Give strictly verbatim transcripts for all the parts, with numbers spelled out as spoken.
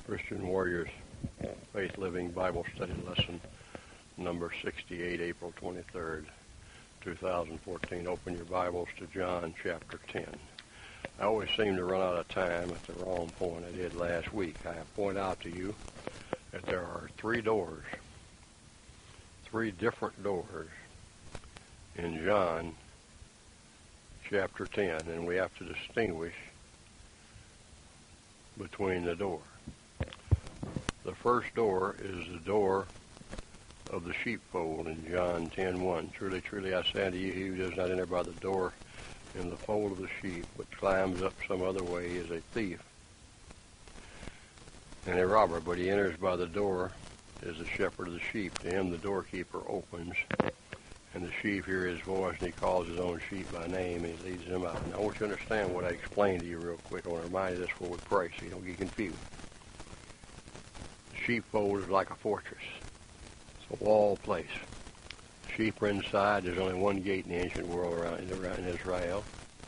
Christian Warriors Faith Living Bible Study Lesson number sixty-eight, April twenty-third, two thousand fourteen. Open your Bibles to John chapter ten. I always seem to run out of time at the wrong point. I did last week. I point out to you that there are three doors, three different doors in John chapter ten, and we have to distinguish between the door. The first door is the door of the sheepfold in John ten one. Truly, truly, I say unto you, he who does not enter by the door in the fold of the sheep, but climbs up some other way, is a thief and a robber. But he enters by the door is the shepherd of the sheep. To him the doorkeeper opens, and the sheep hear his voice, and he calls his own sheep by name, and he leads them out. Now, I want you to understand what I explained to you real quick. I want to remind you this before we pray, so you don't get confused. The sheepfold is like a fortress. It's a wall place. Sheep are inside. There's only one gate in the ancient world around, around Israel.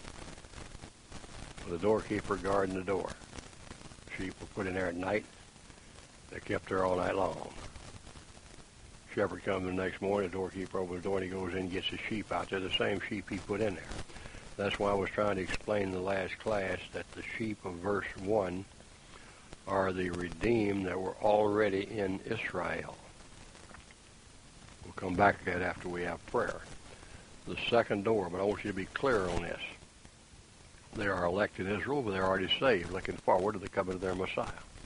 The doorkeeper guarding the door. Sheep were put in there at night. They're kept there all night long. Shepherd comes the next morning, the doorkeeper opens the door, and he goes in and gets his sheep out. They're the same sheep he put in there. That's why I was trying to explain in the last class that the sheep of verse one are the redeemed that were already in Israel. We'll come back to that after we have prayer. The second door, but I want you to be clear on this. They are elect in Israel, but they're already saved, looking forward to the coming of their Messiah.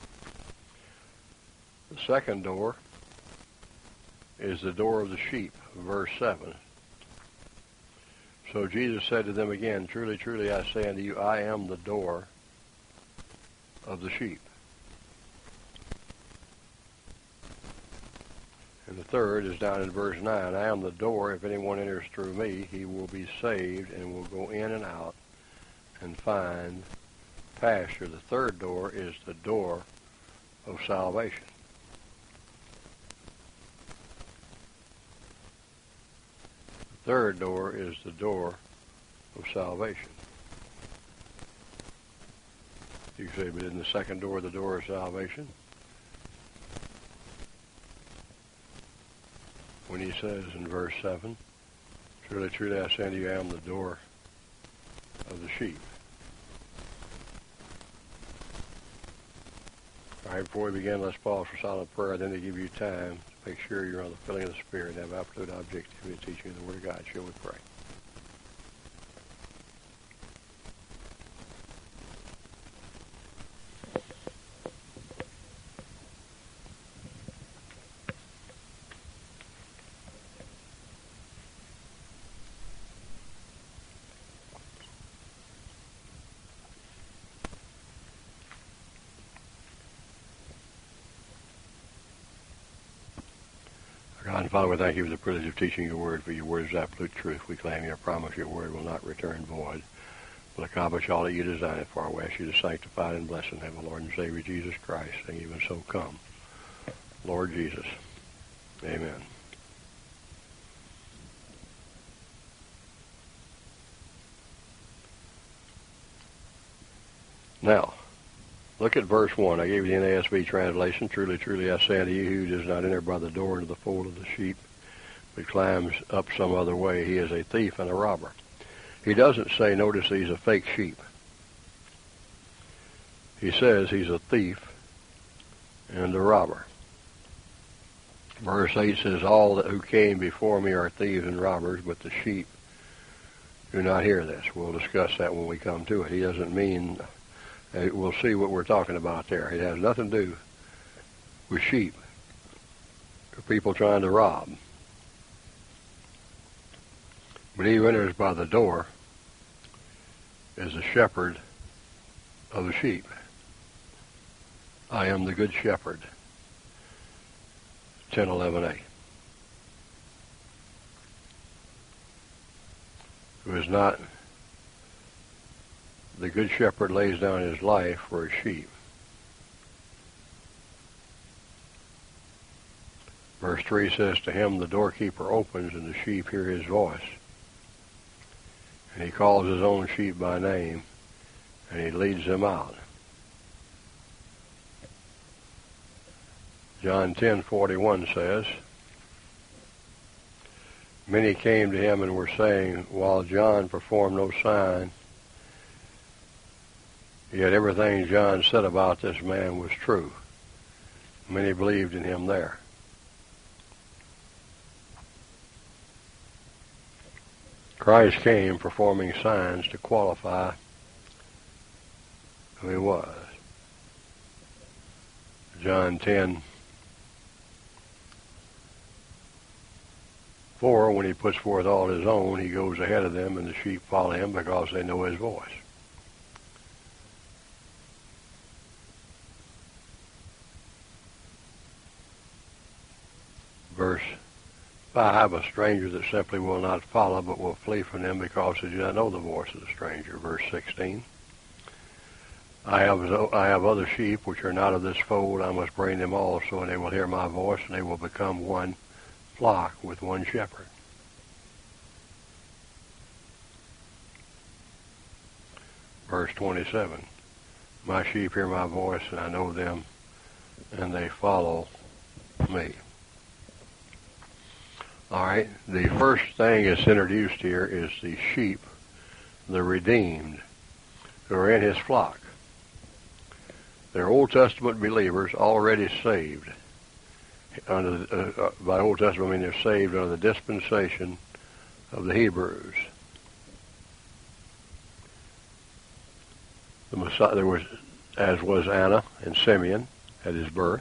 The second door is the door of the sheep, verse seven. So Jesus said to them again, truly, truly, I say unto you, I am the door of the sheep. And the third is down in verse nine. I am the door. If anyone enters through me, he will be saved and will go in and out and find pasture. The third door is the door of salvation. The third door is the door of salvation. You say, but isn't the second door the door of salvation? When he says in verse seven, truly, truly, I say unto you, I am the door of the sheep. All right, before we begin, let's pause for silent prayer, then to give you time to make sure you're on the filling of the Spirit and have absolute objectivity to teach you the Word of God. Shall we pray? God and Father, we thank you for the privilege of teaching your word, for your word is absolute truth. We claim your promise, your word will not return void, will accomplish all that you design it for. We ask you to sanctify it and bless in name of Lord and Savior Jesus Christ, and even so come. Lord Jesus. Amen. Now, look at verse one. I gave you the N A S B translation. Truly, truly, I say unto you, who does not enter by the door into the fold of the sheep, but climbs up some other way, he is a thief and a robber. He doesn't say, notice he's a fake sheep. He says he's a thief and a robber. Verse eight says, all that who came before me are thieves and robbers, but the sheep do not hear this. We'll discuss that when we come to it. He doesn't mean... We'll see what we're talking about there. It has nothing to do with sheep or people trying to rob. But he who enters by the door is the shepherd of the sheep. I am the good shepherd. ten eleven a. Who is not... The good shepherd lays down his life for his sheep. Verse three says, to him the doorkeeper opens, and the sheep hear his voice. And he calls his own sheep by name, and he leads them out. John ten forty-one says, many came to him and were saying, while John performed no sign, yet everything John said about this man was true. Many believed in him there. Christ came performing signs to qualify who he was. John ten four, when he puts forth all his own, he goes ahead of them, and the sheep follow him because they know his voice. Verse five, a stranger that simply will not follow but will flee from them because they do not know the voice of the stranger. Verse sixteen, I have, I have other sheep which are not of this fold. I must bring them also, and they will hear my voice, and they will become one flock with one shepherd. Verse twenty-seven, my sheep hear my voice, and I know them, and they follow me. All right, the first thing that's introduced here is the sheep, the redeemed, who are in his flock. They're Old Testament believers already saved. Under the, uh, by Old Testament, I mean they're saved under the dispensation of the Hebrews. The Messiah, there was, as was Anna and Simeon at his birth.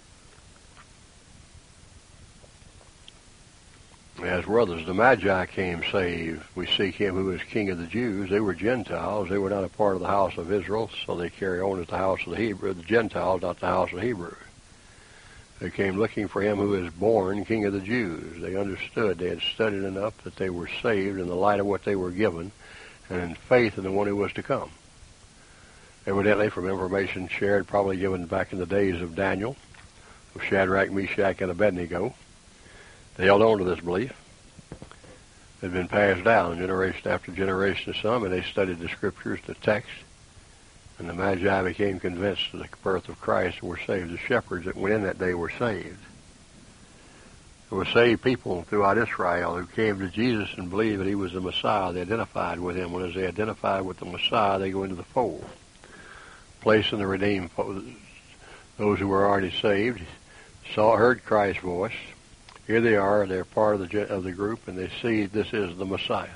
As were others. The Magi came saved. We seek him who is King of the Jews. They were Gentiles. They were not a part of the house of Israel, so they carry on as the house of the Hebrews, the Gentiles, not the house of the Hebrews. They came looking for him who is born King of the Jews. They understood. They had studied enough that they were saved in the light of what they were given and in faith in the one who was to come. Evidently, from information shared, probably given back in the days of Daniel, of Shadrach, Meshach, and Abednego, they held on to this belief. It had been passed down generation after generation to some, and they studied the scriptures, the text, and the Magi became convinced of the birth of Christ and were saved. The shepherds that went in that day were saved. There were saved people throughout Israel who came to Jesus and believed that he was the Messiah. They identified with him. When as they identified with the Messiah, they go into the fold, placing the redeemed, those who were already saved, saw, heard Christ's voice. Here they are, they're part of the of the group, and they see this is the Messiah.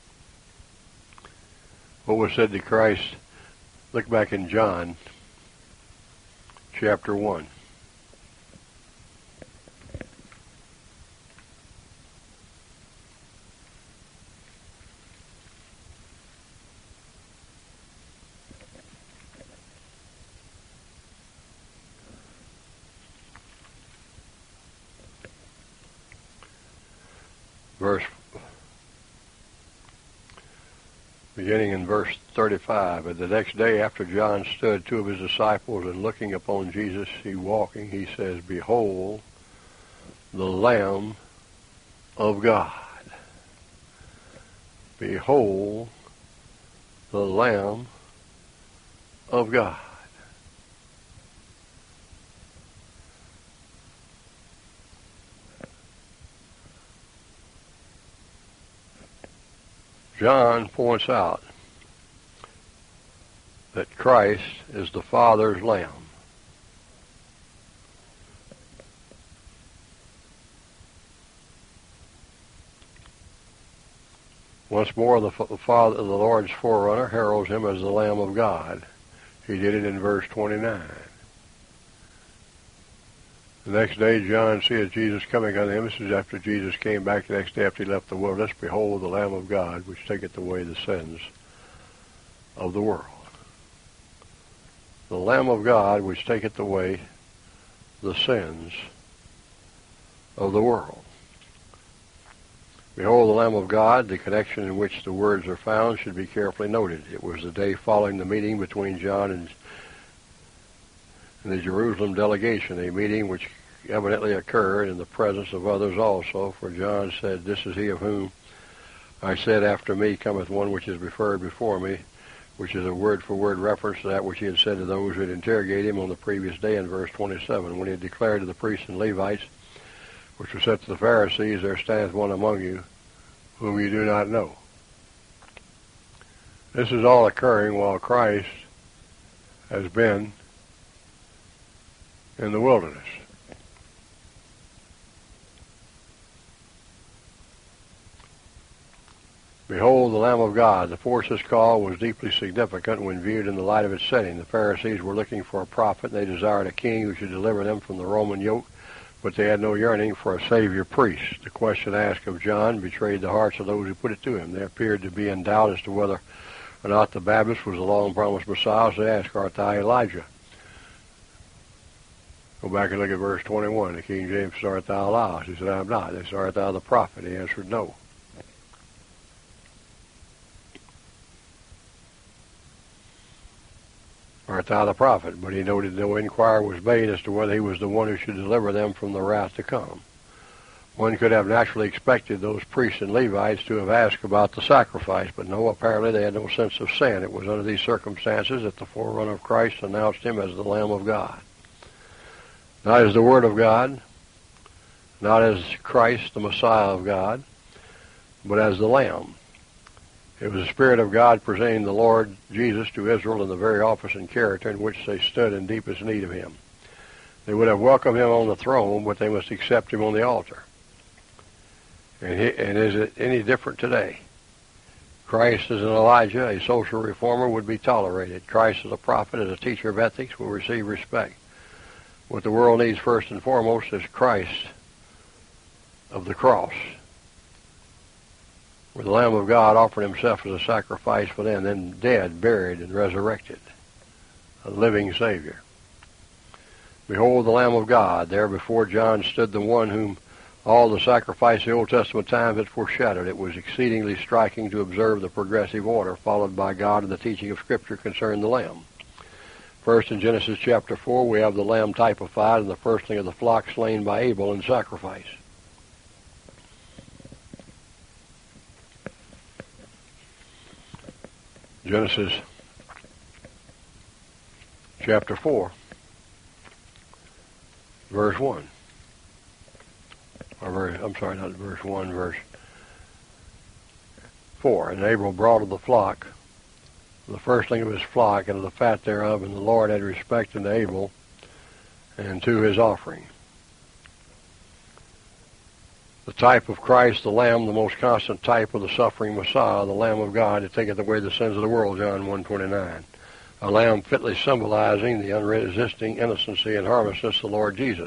What was said to Christ, look back in John chapter one. Verse, beginning in verse thirty-five, and the next day after John stood, two of his disciples, and looking upon Jesus, he walking, he says, behold, the Lamb of God. Behold, the Lamb of God. John points out that Christ is the Father's Lamb. Once more, the Father, the Lord's forerunner, heralds him as the Lamb of God. He did it in verse twenty-nine. The next day, John seeth Jesus coming unto him. This is after Jesus came back the next day after he left the wilderness. Behold, the Lamb of God, which taketh away the sins of the world. The Lamb of God, which taketh away the sins of the world. Behold, the Lamb of God, the connection in which the words are found should be carefully noted. It was the day following the meeting between John and in the Jerusalem delegation, a meeting which evidently occurred in the presence of others also, for John said, this is he of whom I said, after me cometh one which is referred before me, which is a word-for-word reference to that which he had said to those who had interrogated him on the previous day in verse twenty-seven, when he had declared to the priests and Levites, which were said to the Pharisees, there standeth one among you whom you do not know. This is all occurring while Christ has been in the wilderness. Behold the Lamb of God. The force's call was deeply significant when viewed in the light of its setting. The Pharisees were looking for a prophet. They desired a king who should deliver them from the Roman yoke, but they had no yearning for a Savior priest. The question asked of John betrayed the hearts of those who put it to him. They appeared to be in doubt as to whether or not the Baptist was the long-promised Messiah, so they asked, art thou Elijah? Go back and look at verse twenty-one. The King James said, art thou Elias? He said, I am not. They said, art thou the prophet? He answered, no. Art thou the prophet? But he noted no inquiry was made as to whether he was the one who should deliver them from the wrath to come. One could have naturally expected those priests and Levites to have asked about the sacrifice, but no, apparently they had no sense of sin. It was under these circumstances that the forerunner of Christ announced him as the Lamb of God. Not as the Word of God, not as Christ, the Messiah of God, but as the Lamb. It was the Spirit of God presenting the Lord Jesus to Israel in the very office and character in which they stood in deepest need of him. They would have welcomed him on the throne, but they must accept him on the altar. And, he, and is it any different today? Christ as an Elijah, a social reformer, would be tolerated. Christ as a prophet, as a teacher of ethics, will receive respect. What the world needs first and foremost is Christ of the cross, where the Lamb of God offered himself as a sacrifice for them, then dead, buried, and resurrected, a living Savior. Behold the Lamb of God. There before John stood the one whom all the sacrifice of the Old Testament times had foreshadowed. It was exceedingly striking to observe the progressive order followed by God in the teaching of Scripture concerning the Lamb. First, in Genesis chapter four, we have the Lamb typified in the firstling of the flock slain by Abel in sacrifice. Genesis chapter four, verse one. Or verse, I'm sorry, not verse one, verse four. And Abel brought of the flock, the firstling of his flock, and of the fat thereof, and the Lord had respect unto Abel, and to his offering. The type of Christ, the Lamb, the most constant type of the suffering Messiah, the Lamb of God, that taketh away the sins of the world, John one twenty-nine. A lamb fitly symbolizing the unresisting innocency and harmlessness of the Lord Jesus.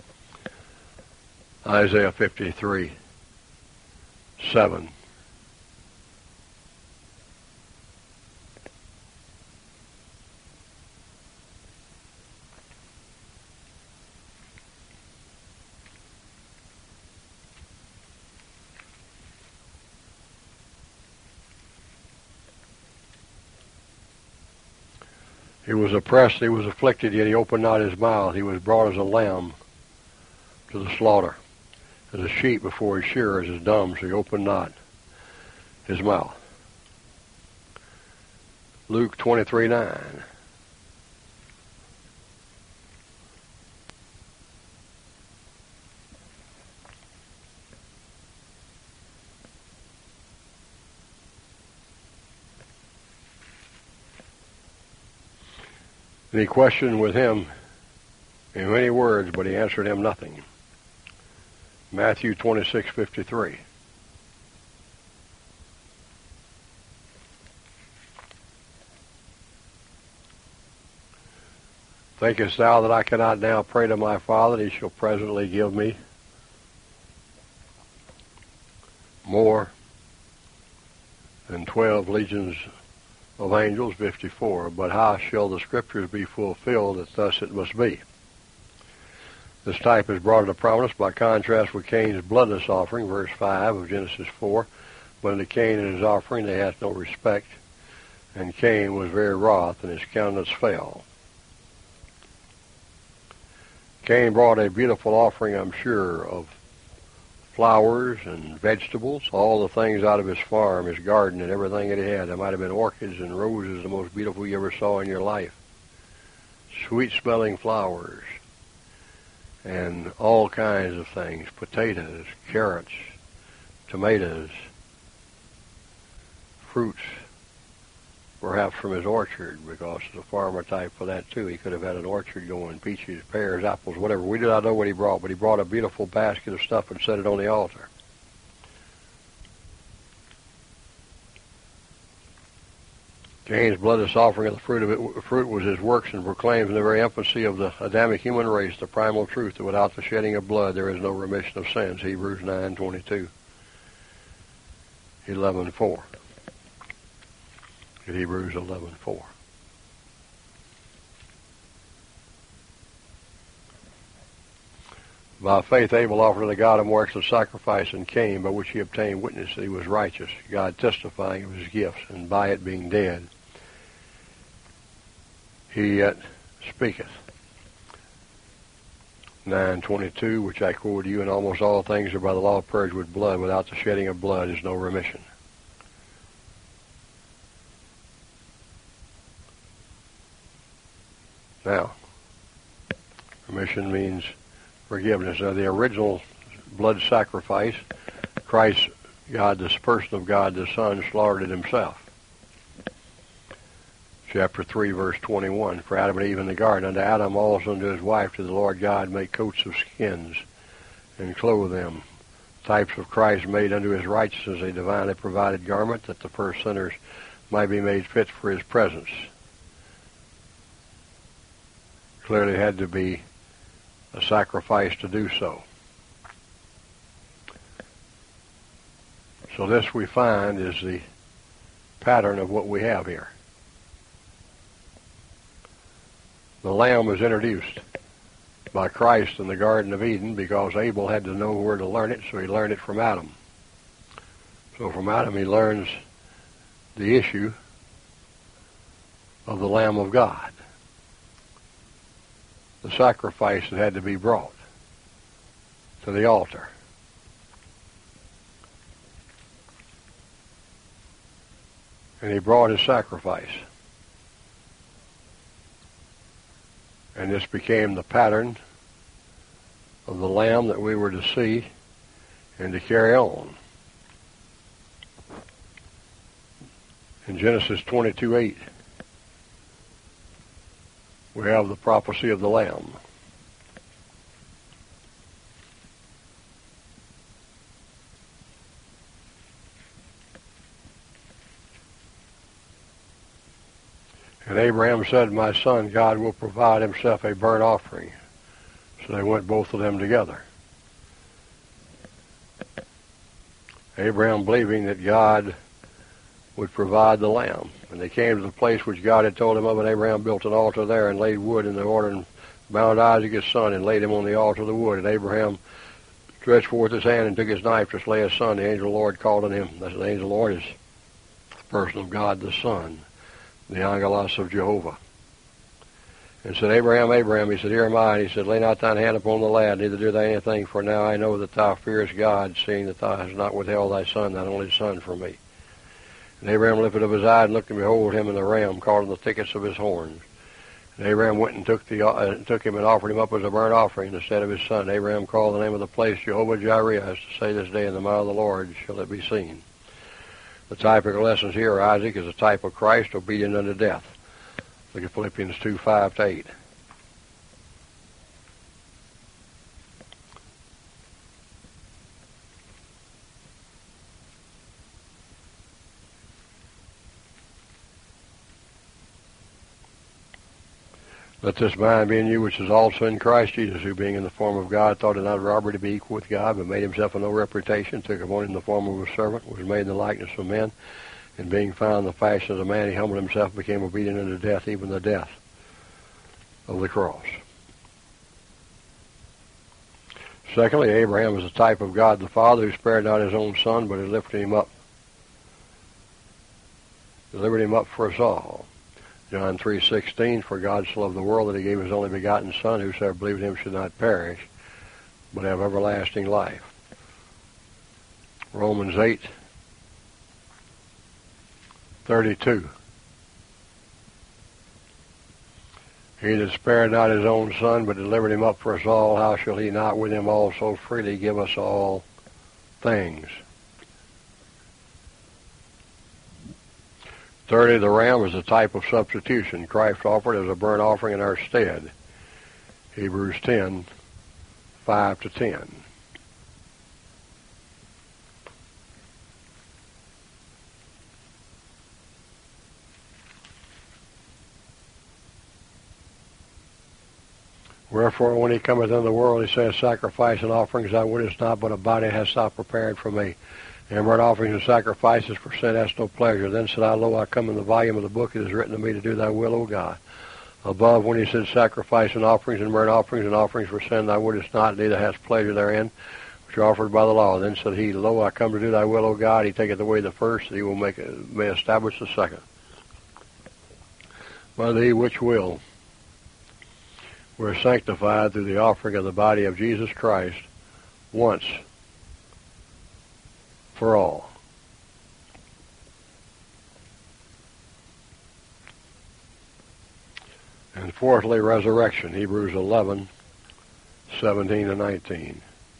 Isaiah fifty-three, seven. He was oppressed, he was afflicted, yet he opened not his mouth. He was brought as a lamb to the slaughter. As a sheep before his shearers is dumb, so he opened not his mouth. Luke twenty-three, nine. And he questioned with him in many words, but he answered him nothing. Matthew twenty-six, fifty-three. Thinkest thou that I cannot now pray to my Father, and he shall presently give me more than twelve legions of angels? Fifty-four. But how shall the Scriptures be fulfilled that thus it must be? This type is brought into prominence by contrast with Cain's bloodless offering, verse five of Genesis four. But unto Cain and his offering they hath no respect, and Cain was very wroth, and his countenance fell. Cain brought a beautiful offering, I'm sure, of flowers and vegetables, all the things out of his farm, his garden, and everything that he had. There might have been orchids and roses, the most beautiful you ever saw in your life. Sweet-smelling flowers and all kinds of things, potatoes, carrots, tomatoes, fruits, perhaps from his orchard, because the farmer type for that too. He could have had an orchard going, peaches, pears, apples, whatever. We do not know what he brought, but he brought a beautiful basket of stuff and set it on the altar. Cain's bloodless offering of the fruit of it, fruit was his works, and proclaims in the very infancy of the Adamic human race the primal truth that without the shedding of blood there is no remission of sins. Hebrews nine twenty-two, eleven four. Hebrews eleven four. By faith Abel offered unto God a more excellent sacrifice than Cain, by which he obtained witness that he was righteous, God testifying of his gifts, and by it being dead, he yet speaketh. nine twenty-two, which I quoted you, and almost all things are by the law purged with blood. Without the shedding of blood is no remission. Now, remission means forgiveness. Now, the original blood sacrifice, Christ, God, this person of God, the Son, slaughtered himself. Chapter three, verse twenty-one, for Adam and Eve in the garden, unto Adam also and to his wife did the Lord God make coats of skins and clothe them. Types of Christ made unto his righteousness a divinely provided garment, that the first sinners might be made fit for his presence. Clearly had to be a sacrifice to do so. So this we find is the pattern of what we have here. The lamb was introduced by Christ in the Garden of Eden because Abel had to know where to learn it, so he learned it from Adam. So from Adam he learns the issue of the Lamb of God, the sacrifice that had to be brought to the altar. And he brought his sacrifice. And this became the pattern of the lamb that we were to see and to carry on. In Genesis twenty-two eight, we have the prophecy of the Lamb. And Abraham said, my son, God will provide himself a burnt offering. So they went both of them together. Abraham believing that God would provide the lamb. And they came to the place which God had told him of, and Abraham built an altar there and laid wood in the order and bound Isaac his son and laid him on the altar of the wood. And Abraham stretched forth his hand and took his knife to slay his son. The angel of the Lord called on him. That's the angel of the Lord is the person of God the Son, the Angelos of Jehovah. And said, Abraham, Abraham, he said, here am I. And he said, lay not thine hand upon the lad, neither do thou anything, for now I know that thou fearest God, seeing that thou hast not withheld thy son, thine only son, from me. And Abraham lifted up his eye and looked, and behold, him and the ram caught in the thickets of his horns. And Abraham went and took, the, uh, took him and offered him up as a burnt offering instead of his son. Abraham called the name of the place Jehovah Jireh, as to say, this day in the mouth of the Lord shall it be seen. The typical lessons here, Isaac is a type of Christ, obedient unto death. Look at Philippians two, five to eight. Let this mind be in you, which is also in Christ Jesus, who being in the form of God, thought it not robbery to be equal with God, but made himself of no reputation, took upon him the form of a servant, was made in the likeness of men, and being found in the fashion of a man, he humbled himself, became obedient unto death, even the death of the cross. Secondly, Abraham is a type of God the Father, who spared not his own son, but he lifted him up, delivered him up for us all. John three sixteen, for God so loved the world that he gave his only begotten Son, whosoever believed in him should not perish, but have everlasting life. Romans eight thirty-two. He that spared not his own son, but delivered him up for us all, how shall he not with him also freely give us all things? thirty. The ram is a type of substitution. Christ offered as a burnt offering in our stead. Hebrews ten, five to ten. Wherefore, when he cometh into the world, he says, sacrifice and offerings thou wouldest not, but a body hast thou prepared for me. And burnt offerings and sacrifices for sin hast no pleasure. Then said I, lo, I come in the volume of the book. It is written to me to do thy will, O God. Above, when he said, sacrifice and offerings and burnt offerings and offerings for sin thou wouldest not, neither hast pleasure therein, which are offered by the law. Then said he, lo, I come to do thy will, O God. He taketh away the first, that he will make it, may establish the second. By thee which will we're sanctified through the offering of the body of Jesus Christ once for all. And fourthly, resurrection, Hebrews eleven, seventeen and nineteen.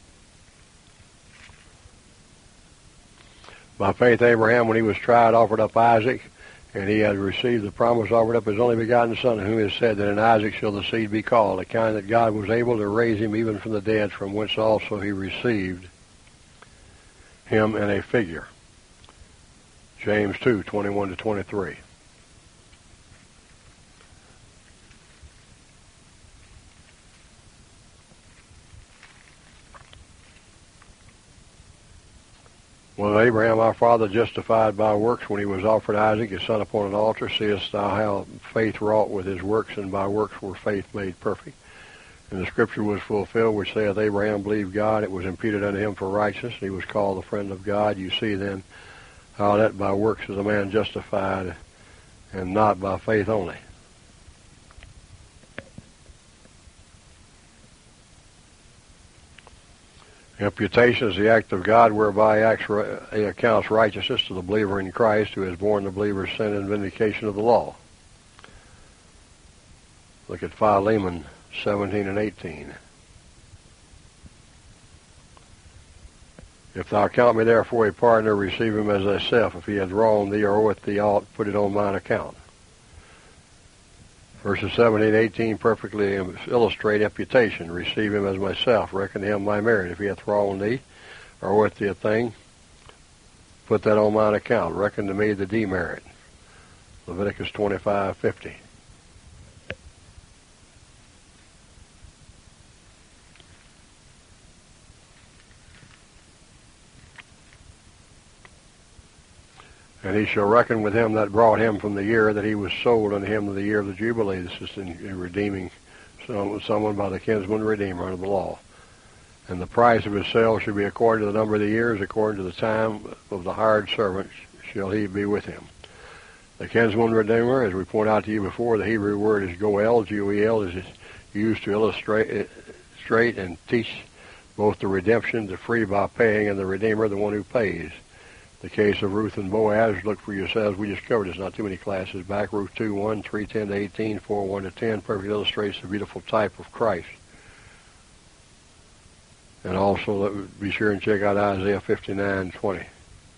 By faith Abraham, when he was tried, offered up Isaac, and he had received the promise, offered up his only begotten son, whom it is said that in Isaac shall the seed be called, the kind that God was able to raise him even from the dead, from whence also he received him in a figure. James two, twenty-one to twenty-three. Was Abraham our father justified by works when he was offered Isaac his son upon an altar? Seest thou how faith wrought with his works, and by works were faith made perfect? And the scripture was fulfilled, which saith, Abraham believed God, it was imputed unto him for righteousness, and he was called the friend of God. You see then how that by works is a man justified, and not by faith only. Imputation is the act of God whereby he accounts righteousness to the believer in Christ, who has borne the believer's sin in vindication of the law. Look at Philemon seventeen and eighteen. If thou count me therefore a partner, receive him as thyself. If he hath wronged thee or oweth thee aught, put it on mine account. Verses seventeen and eighteen perfectly illustrate imputation. Receive him as myself. Reckon him my merit. If he hath wronged thee, or oweth thee a thing, put that on mine account. Reckon to me the demerit. Leviticus twenty-five fifty. And he shall reckon with him that brought him from the year that he was sold unto him in the year of the Jubilee. This is in, in redeeming some, someone by the kinsman redeemer under the law. And the price of his sale shall be according to the number of the years, according to the time of the hired servant shall he be with him. The kinsman redeemer, as we point out to you before, the Hebrew word is goel, G O E L, is used to illustrate straight and teach both the redemption, the free by paying, and the redeemer, the one who pays. The case of Ruth and Boaz, look for yourselves. We just covered this not too many classes back. Ruth two one, three ten to eighteen, four one to ten, perfectly illustrates the beautiful type of Christ. And also, be sure and check out Isaiah fifty-nine twenty.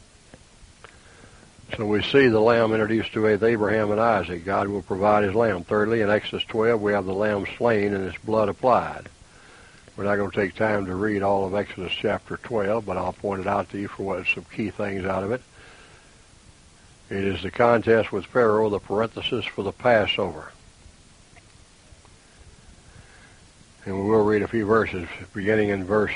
So we see the lamb introduced to Abraham and Isaac. God will provide his lamb. Thirdly, in Exodus twelve, we have the lamb slain and its blood applied. We're not going to take time to read all of Exodus chapter twelve, but I'll point it out to you for what some key things out of it. It is the contest with Pharaoh, the parenthesis for the Passover. And we will read a few verses, beginning in verse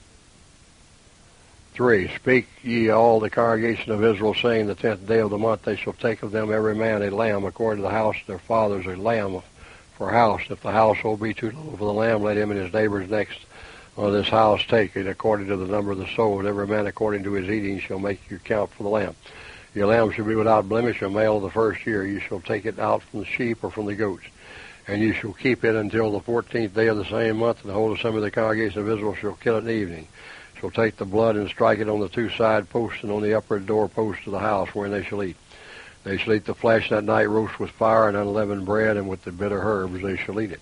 three. Speak ye all the congregation of Israel, saying, the tenth day of the month they shall take of them every man a lamb, according to the house of their fathers, a lamb for house. If the household be too little for the lamb, let him and his neighbors next on this house take it, according to the number of the soul. Every man according to his eating shall make you count for the lamb. Your lamb shall be without blemish, a male of the first year. You shall take it out from the sheep or from the goats, and you shall keep it until the fourteenth day of the same month, and the whole assembly of the congregation of Israel shall kill it in the evening. shall take the blood and strike it on the two side posts and on the upper door posts of the house wherein they shall eat. They shall eat the flesh that night, roast with fire and unleavened bread, and with the bitter herbs they shall eat it.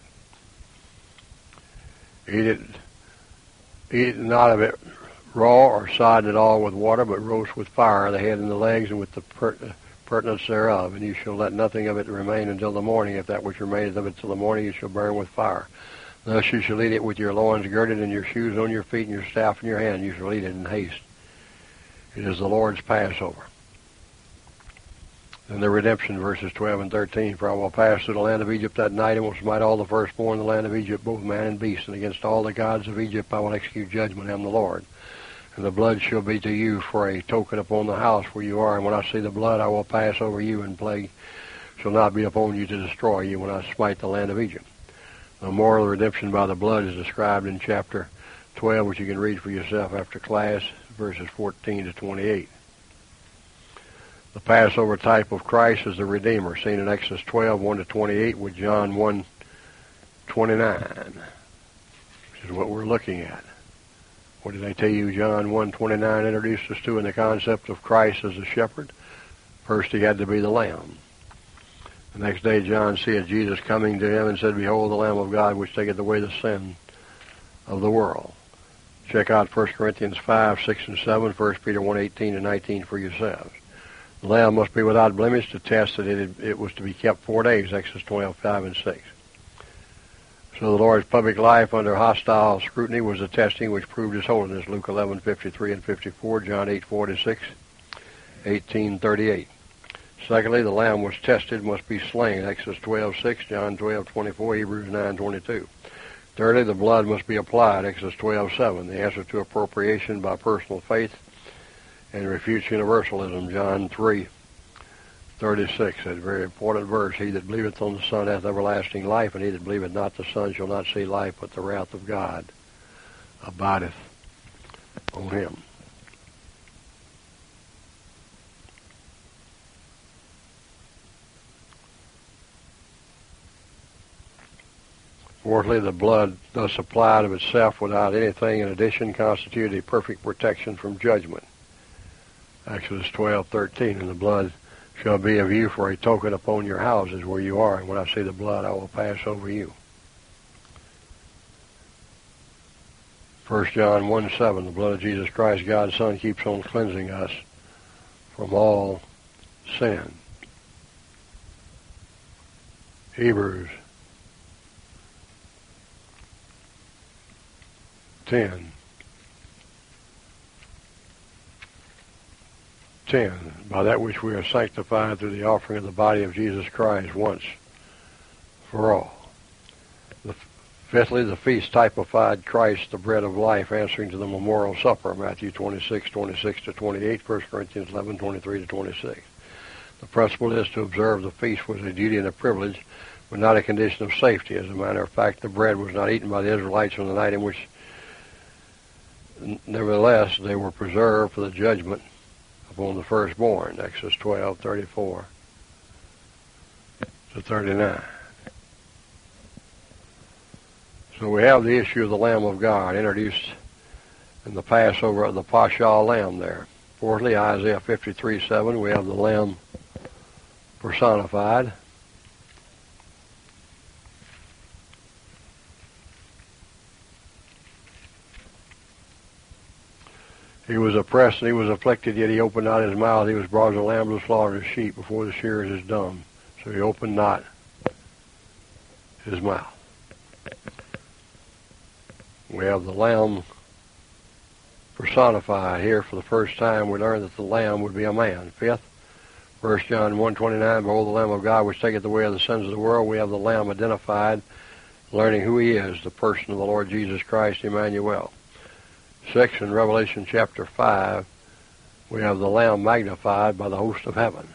Eat it, eat it not of it raw or sodden it all with water, but roast with fire the head and the legs and with the pertinence thereof. And you shall let nothing of it remain until the morning. If that which remaineth of it till the morning, you shall burn with fire. Thus you shall eat it with your loins girded and your shoes on your feet and your staff in your hand. You shall eat it in haste. It is the Lord's Passover. Then the redemption, verses twelve and thirteen. For I will pass through the land of Egypt that night, and will smite all the firstborn in the land of Egypt, both man and beast. And against all the gods of Egypt I will execute judgment. I am the Lord. And the blood shall be to you for a token upon the house where you are. And when I see the blood, I will pass over you, and plague shall not be upon you to destroy you when I smite the land of Egypt. The moral redemption by the blood is described in chapter twelve, which you can read for yourself after class, verses fourteen to twenty-eight. The Passover type of Christ is the Redeemer, seen in Exodus twelve, one to twenty-eight, with John one, twenty-nine, which is what we're looking at. What did I tell you John one, twenty-nine introduced us to in the concept of Christ as a shepherd? First, he had to be the Lamb. The next day, John seeth Jesus coming to him and said, Behold, the Lamb of God, which taketh away the sin of the world. Check out First Corinthians five, six, and seven, First Peter one, eighteen and nineteen for yourselves. The lamb must be without blemish to test that it, it was to be kept four days, Exodus twelve, five, and six. So the Lord's public life under hostile scrutiny was a testing which proved his holiness, Luke eleven, fifty-three and fifty-four, John eight, forty-six, eighteen, thirty-eight. Secondly, the lamb was tested, must be slain, Exodus twelve, six, John twelve, twenty-four, Hebrews nine, twenty-two. Thirdly, the blood must be applied, Exodus twelve, seven, the answer to appropriation by personal faith and refutes universalism, John three, thirty-six, that very important verse. He that believeth on the Son hath everlasting life, and he that believeth not the Son shall not see life, but the wrath of God abideth on him. Fourthly, the blood thus applied of itself without anything in addition constituted a perfect protection from judgment. Exodus twelve, thirteen, and the blood shall be of you for a token upon your houses where you are, and when I see the blood I will pass over you. First John one, seven, the blood of Jesus Christ, God's Son, keeps on cleansing us from all sin. Hebrews ten. ten. By that which we are sanctified through the offering of the body of Jesus Christ once for all. The, fifthly, the feast typified Christ, the bread of life, answering to the memorial supper, Matthew twenty-six, twenty-six to twenty-eight, First Corinthians eleven, twenty-three to twenty-six. The principle is to observe the feast was a duty and a privilege, but not a condition of safety. As a matter of fact, the bread was not eaten by the Israelites on the night in which, nevertheless, they were preserved for the judgment upon the firstborn, Exodus twelve, thirty-four to thirty-nine. So we have the issue of the Lamb of God introduced in the Passover of the Paschal Lamb there. Fourthly, Isaiah fifty-three, seven, we have the Lamb personified. He was oppressed and he was afflicted, yet he opened not his mouth. He was brought as a lamb to the slaughter of sheep before the shearers is dumb. So he opened not his mouth. We have the lamb personified here for the first time. We learn that the lamb would be a man. Fifth, First John one, twenty-nine, behold the Lamb of God which taketh away the sins of the world. We have the lamb identified, learning who he is, the person of the Lord Jesus Christ, Emmanuel. Six, in Revelation chapter five, we have the Lamb magnified by the host of heaven.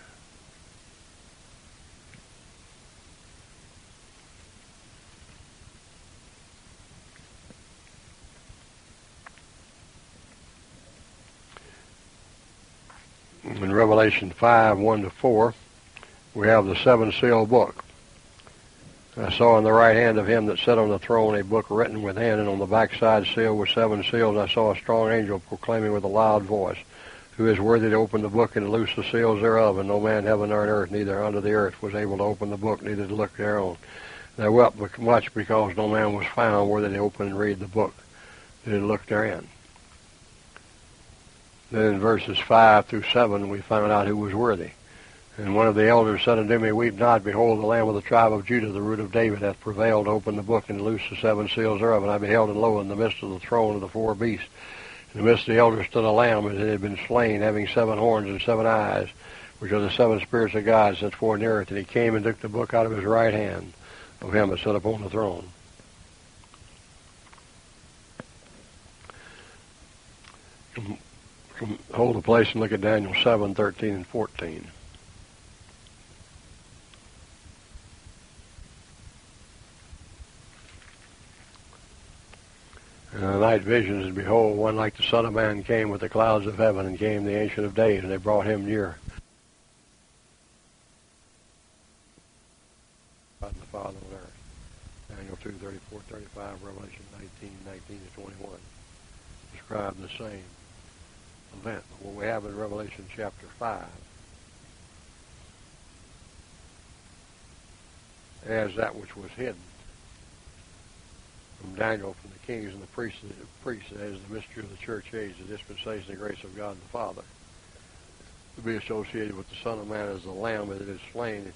In Revelation five, one to four, we have the seven-seal book. I saw in the right hand of him that sat on the throne a book written with hand, and on the backside sealed with seven seals. I saw a strong angel proclaiming with a loud voice, Who is worthy to open the book and to loose the seals thereof? And no man in heaven nor on earth, neither under the earth, was able to open the book, neither to look thereon. And I wept much because no man was found worthy to open and read the book, neither to look therein. Then in verses five through seven we found out who was worthy. And one of the elders said unto me, Weep not, behold, the Lamb of the tribe of Judah, the root of David, hath prevailed to open the book and to loose the seven seals thereof. And I beheld, and lo, in the midst of the throne of the four beasts, in the midst of the elders stood a lamb, as it had been slain, having seven horns and seven eyes, which are the seven spirits of God sent forth in the earth. And he came and took the book out of his right hand of him that sat upon the throne. Hold the place and look at Daniel seven, thirteen, and fourteen. And the night visions, and behold, one like the Son of Man came with the clouds of heaven, and came the Ancient of Days, and they brought him near. God the Father on earth. Daniel two, thirty-four, thirty-five, Revelation nineteen, nineteen to twenty-one. Describe the same event. What we have in Revelation chapter five, as that which was hidden from Daniel, from the kings and the priests, priests as the mystery of the church age, the dispensation of the grace of God the Father, to be associated with the Son of Man as the Lamb that is slain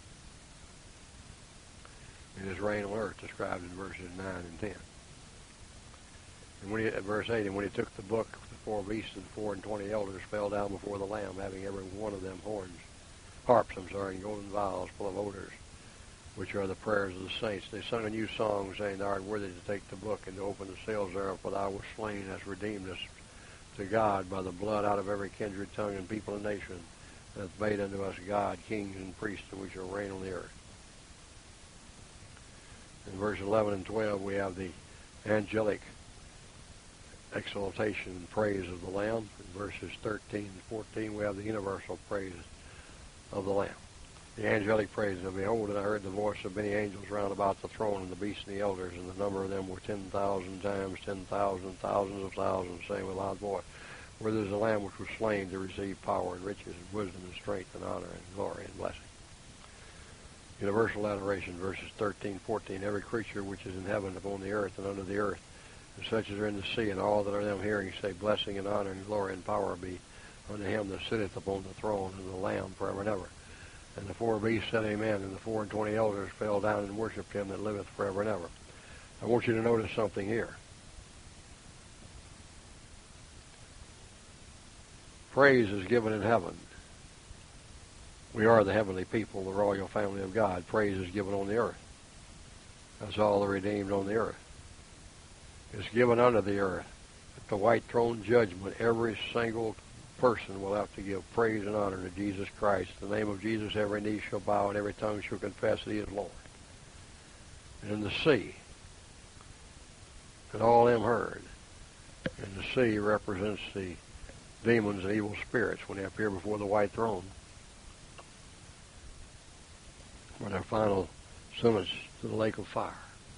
in his reign on earth, described in verses nine and ten. And when he, at verse eight, and when he took the book, the four beasts and four and twenty elders fell down before the Lamb, having every one of them horns, harps, I'm sorry, and golden vials full of odors, which are the prayers of the saints. They sung a new song, saying, Thou art worthy to take the book and to open the seals thereof, for thou wast slain, hast redeemed us to God by the blood out of every kindred, tongue, and people and nation, and hath made unto us God, kings and priests, and we shall reign on the earth. In verse eleven and twelve, we have the angelic exaltation and praise of the Lamb. In verses thirteen and fourteen, we have the universal praise of the Lamb. The angelic praise of, Behold, and I heard the voice of many angels round about the throne, and the beasts and the elders, and the number of them were ten thousand times ten thousand, thousands of thousands, saying with a loud voice, Worthy is the Lamb which was slain to receive power and riches and wisdom and strength and honor and glory and blessing. Universal adoration, verses thirteen, fourteen, Every creature which is in heaven, upon the earth, and under the earth, and such as are in the sea, and all that are them hearing, say, Blessing and honor and glory and power be unto him that sitteth upon the throne, and the Lamb forever and ever. And the four beasts said, Amen, and the four and twenty elders fell down and worshipped him that liveth forever and ever. I want you to notice something here. Praise is given in heaven. We are the heavenly people, the royal family of God. Praise is given on the earth. That's all the redeemed on the earth. It's given under the earth. At the white throne judgment, every single person will have to give praise and honor to Jesus Christ. In the name of Jesus, every knee shall bow and every tongue shall confess that he is Lord. And in the sea, and all them heard, and the sea represents the demons and evil spirits when they appear before the white throne for their final sentence to the lake of fire.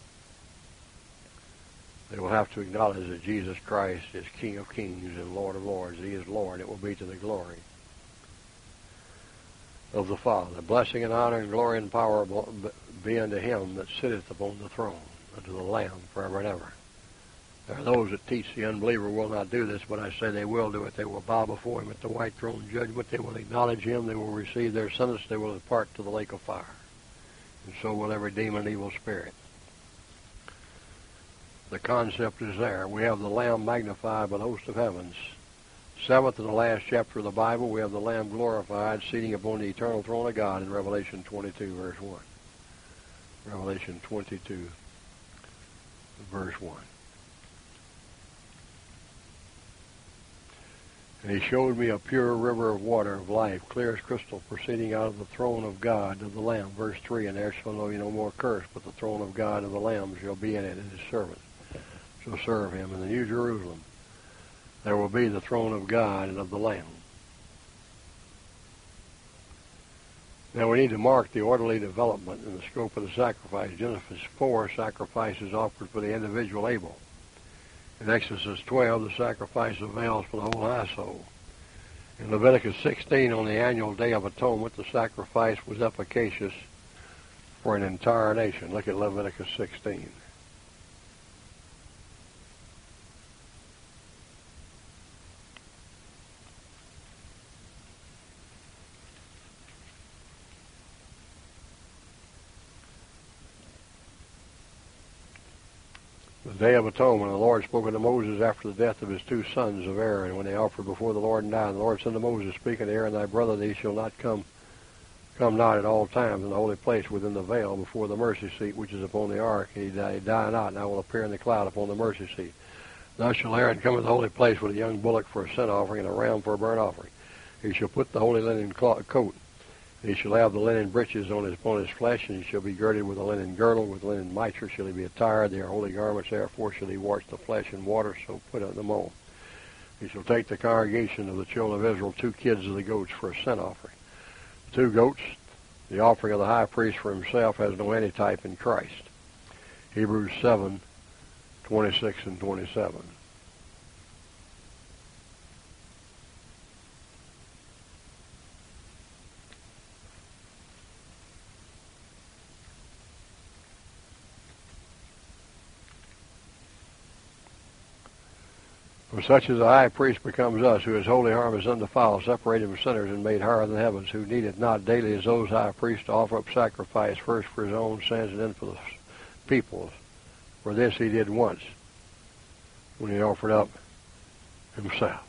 They will have to acknowledge that Jesus Christ is King of kings and Lord of lords. He is Lord. It will be to the glory of the Father. Blessing and honor and glory and power be unto him that sitteth upon the throne, unto the Lamb forever and ever. There are those that teach the unbeliever will not do this, but I say they will do it. They will bow before him at the white throne judgment. They will acknowledge him. They will receive their sentence. They will depart to the lake of fire. And so will every demon and evil spirit. The concept is there. We have the Lamb magnified by the host of heavens. Seventh and the last chapter of the Bible, we have the Lamb glorified, seating upon the eternal throne of God in Revelation twenty-two, verse one. Revelation twenty-two, verse one. And he showed me a pure river of water of life, clear as crystal, proceeding out of the throne of God of the Lamb. Verse three, and there shall know you no more curse, but the throne of God of the Lamb shall be in it, and his servants shall serve him. In the New Jerusalem there will be the throne of God and of the Lamb. Now we need to mark the orderly development and the scope of the sacrifice. Genesis four, sacrifices offered for the individual Abel. In Exodus twelve, the sacrifice avails for the whole household. In Leviticus sixteen, on the annual Day of Atonement, the sacrifice was efficacious for an entire nation. Look at Leviticus sixteen. The Day of Atonement, the Lord spoke unto Moses after the death of his two sons of Aaron, when they offered before the Lord and died. And the Lord said to Moses, Speak unto Aaron thy brother, thee shall not come come not at all times in the holy place within the veil before the mercy seat which is upon the ark. He die, die not, and I will appear in the cloud upon the mercy seat. Thus shall Aaron come in the holy place with a young bullock for a sin offering and a ram for a burnt offering. He shall put the holy linen coat. He shall have the linen breeches on his upon his flesh, and he shall be girded with a linen girdle, with linen mitre shall he be attired. They are holy garments, therefore shall he wash the flesh in water, so put them on. He shall take the congregation of the children of Israel two kids of the goats for a sin offering. Two goats, the offering of the high priest for himself, has no antitype in Christ. Hebrews seven, twenty-six and twenty-seven. For such as the high priest becomes us, who is holy, harmless, undefiled, separated from sinners, and made higher than the heavens, who needed not daily as those high priests to offer up sacrifice, first for his own sins and then for the people's. For this he did once, when he offered up himself.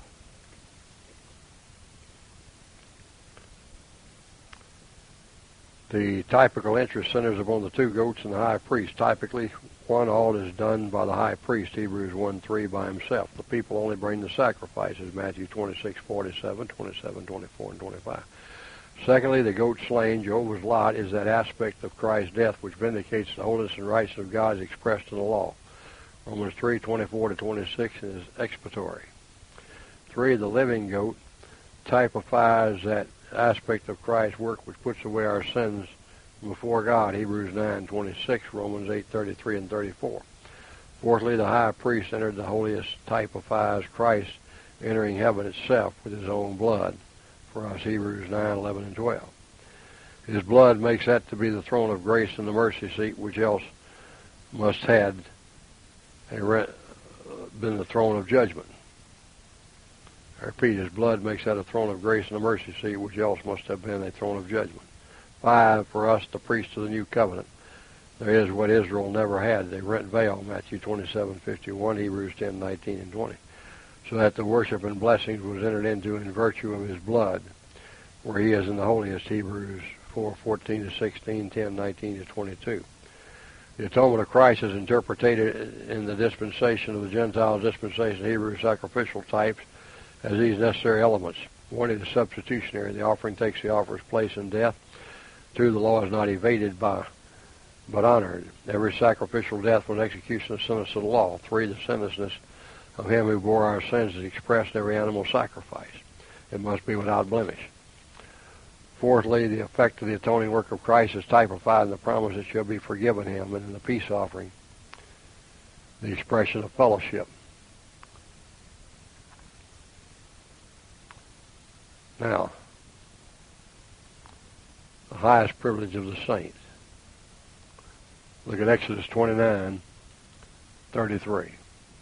The typical interest centers upon the two goats and the high priest. Typically, one, all is done by the high priest, Hebrews one three, by himself. The people only bring the sacrifices, Matthew twenty-six forty-seven, twenty-seven, twenty-four, and twenty-five. Secondly, the goat slain, Jehovah's lot, is that aspect of Christ's death which vindicates the holiness and righteousness of God as expressed in the law. Romans three twenty-four to twenty-six is expiatory. Three, the living goat typifies that aspect of Christ's work which puts away our sins before God, Hebrews nine twenty-six, Romans eight thirty-three and thirty-four. Fourthly, the high priest entered the holiest, typifies Christ entering heaven itself with his own blood for us, Hebrews nine eleven and twelve. His blood makes that to be the throne of grace and the mercy seat, which else must had been the throne of judgment. I repeat, his blood makes that a throne of grace and a mercy seat, which else must have been a throne of judgment. Five, for us, the priests of the new covenant. There is what Israel never had, the rent veil, Matthew twenty-seven fifty-one, Hebrews ten nineteen and twenty. So that the worship and blessings was entered into in virtue of his blood, where he is in the holiest, Hebrews four fourteen to sixteen, ten nineteen to twenty-two. The atonement of Christ is interpreted in the dispensation of the Gentiles' dispensation, Hebrew sacrificial types, as these necessary elements. One is substitutionary. The offering takes the offerer's place in death. Two, the law is not evaded by, but honored. Every sacrificial death was execution of sentence of the law. Three, the sinlessness of him who bore our sins is expressed in every animal sacrifice. It must be without blemish. Fourthly, the effect of the atoning work of Christ is typified in the promise that shall be forgiven him, and in the peace offering, the expression of fellowship. Now, the highest privilege of the saints. Look at Exodus twenty-nine thirty-three.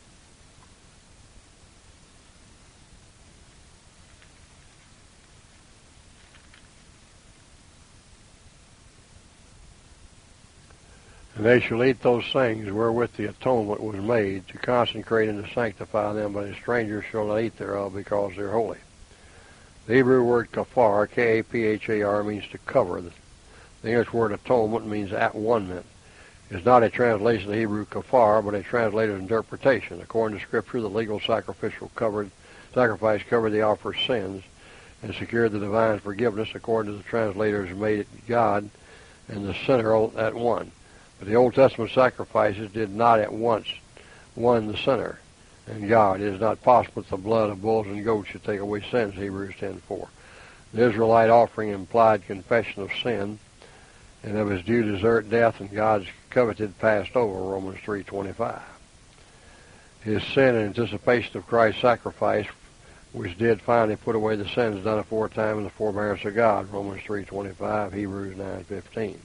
And they shall eat those things wherewith the atonement was made, to consecrate and to sanctify them, but a stranger shall not eat thereof, because they're holy. The Hebrew word kafar, K A P H A R, means to cover. The English word atonement means at one-ment. It's not a translation of the Hebrew kafar, but a translator's interpretation. According to Scripture, the legal sacrificial covered, sacrifice covered the offerer's sins and secured the divine forgiveness. According to the translators, made it God and the sinner at one. But the Old Testament sacrifices did not at once one the sinner and God. It is not possible that the blood of bulls and goats should take away sins, Hebrews ten four. The Israelite offering implied confession of sin and of his due desert death and God's coveted Passover, Romans three twenty-five. His sin in anticipation of Christ's sacrifice, which did finally put away the sins done aforetime in the forbearance of God, Romans three twenty-five, Hebrews nine fifteen.